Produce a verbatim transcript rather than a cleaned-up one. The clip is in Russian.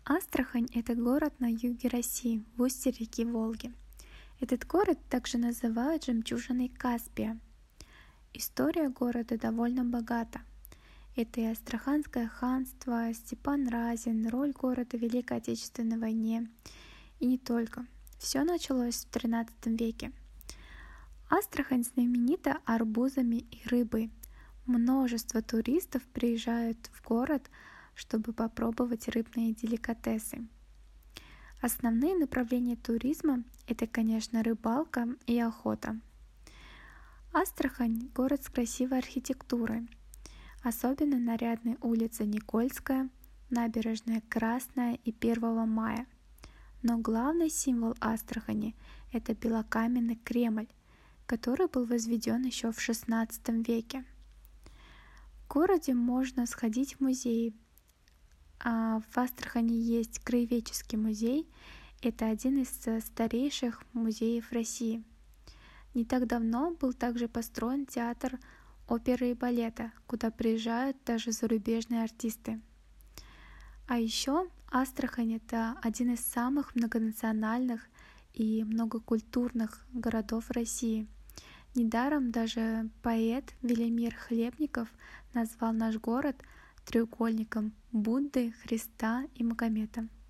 Астрахань– это город на юге России, в устье реки Волги. Этот город также называют жемчужиной Каспия. История города довольно богата. Это и Астраханское ханство, Степан Разин, роль города в Великой Отечественной войне. И не только. Все началось в тринадцатом веке. Астрахань знаменита арбузами и рыбой. Множество туристов приезжают в город, чтобы попробовать рыбные деликатесы. Основные направления туризма – это, конечно, рыбалка и охота. Астрахань – город с красивой архитектурой. Особенно нарядные улицы Никольская, набережная Красная и первого мая. Но главный символ Астрахани – это белокаменный Кремль, который был возведен еще в шестнадцатом веке. В городе можно сходить в музеи. А в Астрахани есть Краеведческий музей. Это один из старейших музеев России. Не так давно был также построен театр оперы и балета, куда приезжают даже зарубежные артисты. А еще Астрахань – это один из самых многонациональных и многокультурных городов России. Недаром даже поэт Велимир Хлебников назвал наш город треугольником Будды, Христа и Магомета.